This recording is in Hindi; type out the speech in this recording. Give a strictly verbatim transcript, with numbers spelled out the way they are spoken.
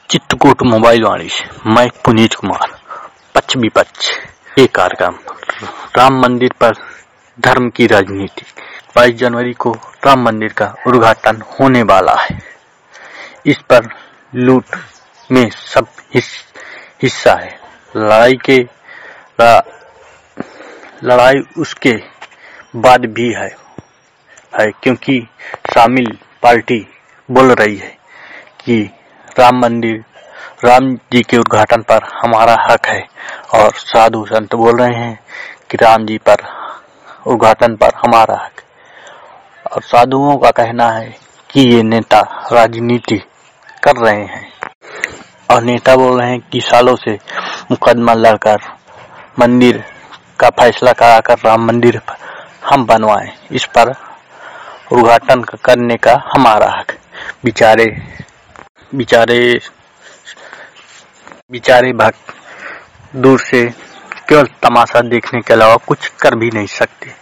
चित्रकूट मोबाइल वाणी से मैं पुनीत कुमार। पक्ष विपक्ष ये कार्यक्रम राम मंदिर पर धर्म की राजनीति। बाईस जनवरी को राम मंदिर का उद्घाटन होने वाला है। इस पर लूट में सब हिस, हिस्सा है। लड़ाई के लड़ाई उसके बाद भी है, है क्योंकि शामिल पार्टी बोल रही है कि राम मंदिर राम जी के उद्घाटन पर हमारा हक है, और साधु संत बोल रहे हैं कि राम जी पर उद्घाटन पर हमारा हक। और साधुओं का कहना है कि ये नेता राजनीति कर रहे हैं, और नेता बोल रहे हैं कि सालों से मुकदमा लड़कर मंदिर का फैसला कराकर राम मंदिर हम बनवाएं, इस पर उद्घाटन करने का हमारा हक। बिचारे बिचारे बिचारे भक्त दूर से केवल तमाशा देखने के अलावा कुछ कर भी नहीं सकते।